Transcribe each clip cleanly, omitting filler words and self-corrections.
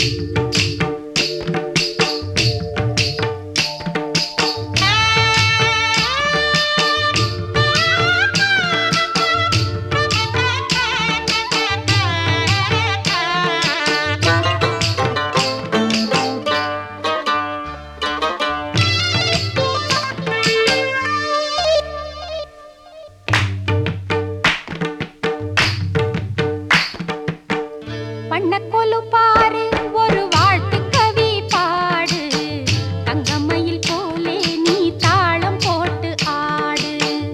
வண்ணக்கொலு பாரு ஒரு வாழ்த்து கவி பாடு தங்கமயில் போலே நீ தாளம் போட்டு ஆடு.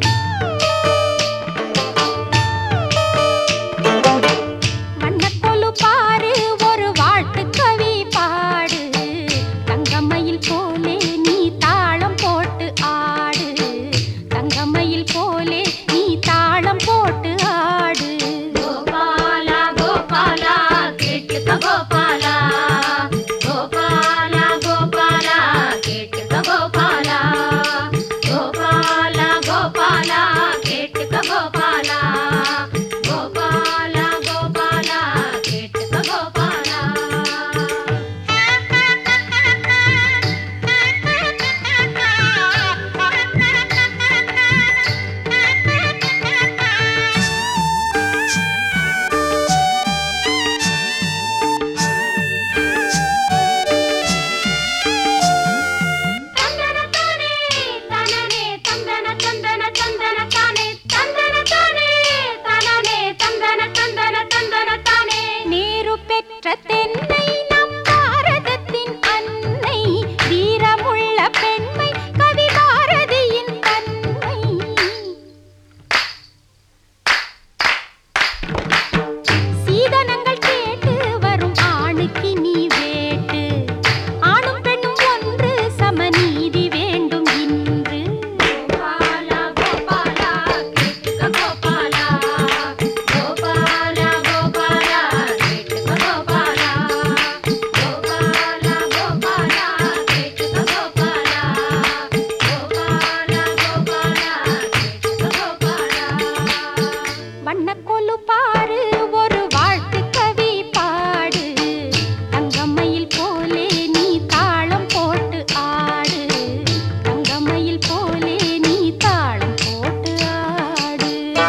வண்ணக்கொலு பாரு ஒரு வாழ்த்து கவி பாடு தங்கமயில் போலே நீ தாளம் போட்டு ஆடு. தங்கமயில் போலே நீ தாளம் போட்டு ஆடு. கோபாலா கோபாலா கோபாலா கேட்டுக்க கோபாலா கோபாலா கோபாலா கேட்டுக்க கோபாலா கோபாலா கோபாலா கேட்டுக்க கோபாலா. தென்னை நம் பாரதத்தின் அன்னை வீரமுள்ள பெண்மை கவி பாரதியின் தன்மை. சீதனங்கள் கேட்டு வரும் ஆணுக்கு நீ வேட்டு. ஆணும் பெண்ணும் ஒன்று சமநீதி வேண்டும் இன்று. கோபாலா கோபாலா கேட்டுக்க கோபாலா கோபாலா கோபாலா கேட்டுக்க கோபாலா கோபாலா கோபாலா கேட்டுக்க கோபாலா கோபாலா கோபாலா கேட்டுக்க கோபாலா. வண்ணக்கொலு பாரு ஒரு வாழ்த்து கவி பாடு தங்கமயில் போலே நீ தாளம் போட்டு ஆடு. தங்கமயில் போலே நீ தாளம் போட்டு ஆடு.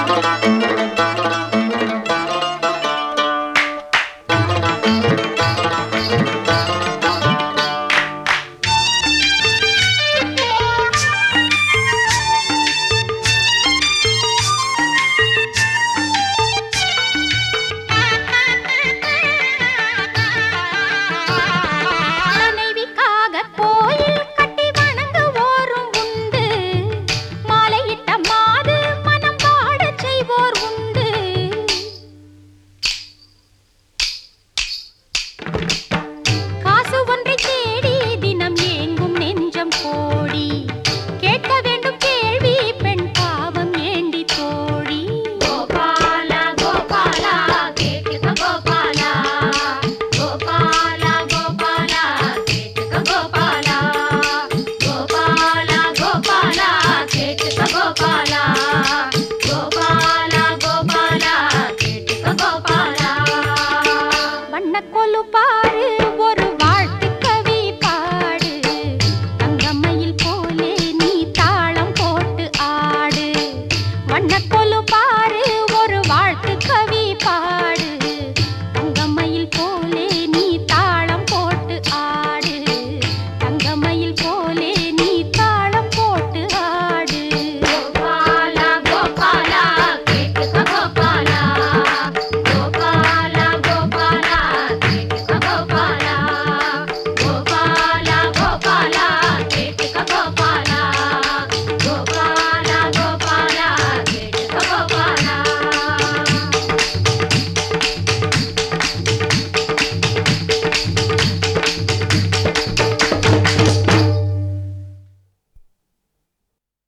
மனைவிக்காக கோயில் கட்டி வணங்குவோரும் உண்டு. மாலையிட்ட மாது மனம் பாடச் செய்வோர் உண்டு. காசு ஒன்றை தேடி தினம் ஏங்கும் நெஞ்சம் கோடி. கேட்க வேண்டும் கேள்வி பெண் பாவம் ஏண்டி தோழி. கோபாலா கோபாலா கேட்டுக்க கோபாலா கோபாலா கோபாலா கேட்டுக்க கோபாலா கோபாலா கோபாலா கேட்டுக்க கோபாலா கோபாலா கோபாலா கேட்டுக்க கோபாலா. வண்ணக்கொலு